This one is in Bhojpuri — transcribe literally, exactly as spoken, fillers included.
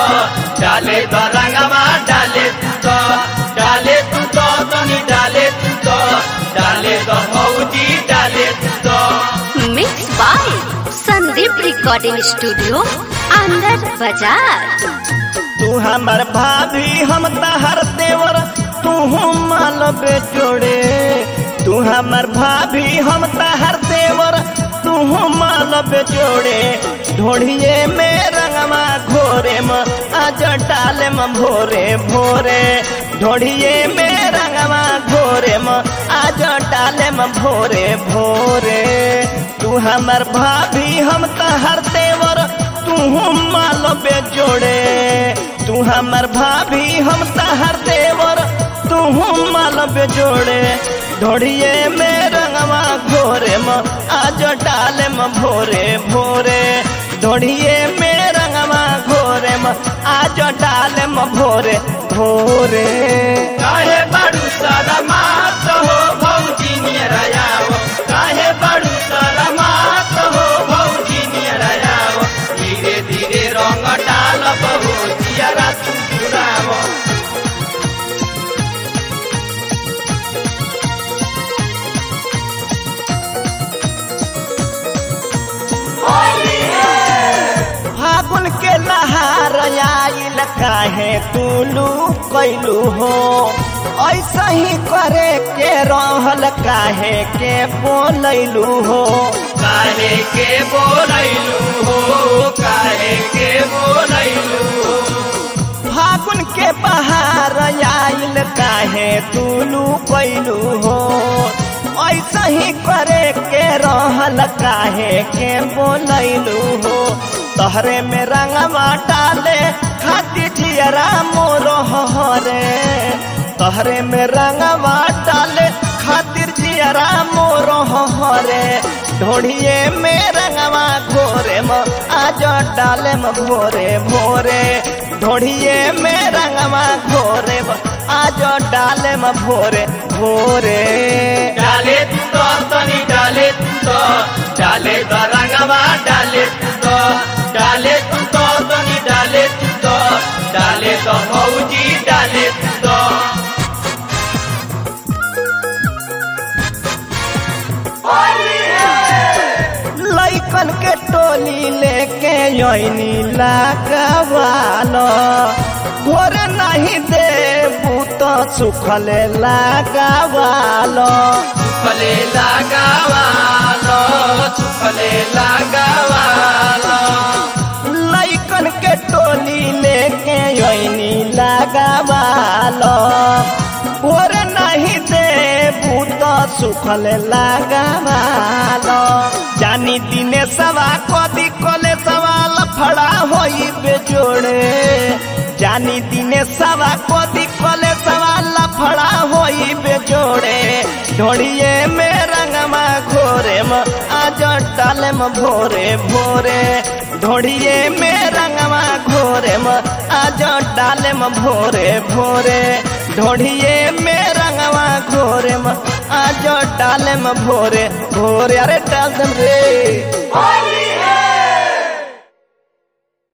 डाले तो रंगवा डाले तू तो डाले तू तो तनी डाले तू तो डाले तो भौजी डाले तू तो। Mix by Sandeep recording studio अंदर बाजार। तू हमर भाभी हम तहर देवर तू माल बेचोड़े। तू हमर भाभी हम तहर देवर तू माल बेचोड़े। ढोढ़िए में रंगवा घोरे म आज डाले म भोरे भोरे। ढोढ़िए में रंगवा घोरे म आज डाले म भोरे भोरे। तू हमर भाभी हम तहर देवर तू माल बेचोड़े। तू हमर भाभी हम तहर देवर तू माल बेचोड़े। ढोढ़िए में रंगवा घोरे म आज डाले म भोरे भोरे। ढोढ़िए में रंगवा घोरे म आज डाले म भोरे भोरे। काहे बड़ू सारा मात हो भौजी नियरा आओ। काहे बड़ू सारा मात हो भौजी नियरा आओ। धीरे धीरे रंग डाल भौजिया तू जुड़ाओ। फागुन के लहार आइल काहे तुलू कैलू हो। ऐसा ही करे के रहल काहे के बोलैलू हो। काहे के बोलैलू हो काहे के बोलैलू हो। फागुन के बहार आइल काहे तुलू कैलू हो। ऐसा ही करे के रहल काहे के बोलैलू हो। तहरे में रंगवा डाले खातिर जियरा मोर हरे। तहरे में रंगवा डाले खातिर जियरा मोर हरे। ढोढ़िए में रंगवा घोरे म आज डाले म भोरे भोरे। ढोढ़िए में रंगवा घोरे म आज डाले म भोरे भोरे। डाले तू तो तनी डाले तू तो डाले तो रंगवा डाले तू तो डाले तू तो तनी डाले तू तो डाले तो भौजी डाले तू तो। लइकन के टोली लेके यनी लगावालो। घोरे नहीं देबू तो सुखले लगावालो। सुखले लगावालो सुखले लगावालो। लइकन के टोली लेके यनी लगावालो। घोरे नहीं देबू तो सुखले लगावालो। जानी दिने सवा कदी कोले सवाल फड़ा होई बेजोड़े। जानी दिने सवा कदी कोले सवाल फड़ा होई बेजोड़े। ढोढ़िए में रंगवा घोरे म आज डाले म भोरे भोरे। ढोढ़िए में रंगवा घोरे म आज डाले म भोरे भोरे। ढोढ़िए में रंगवा घोरे म आज डाले म भोरे भोरे। अरे डाल दम रे।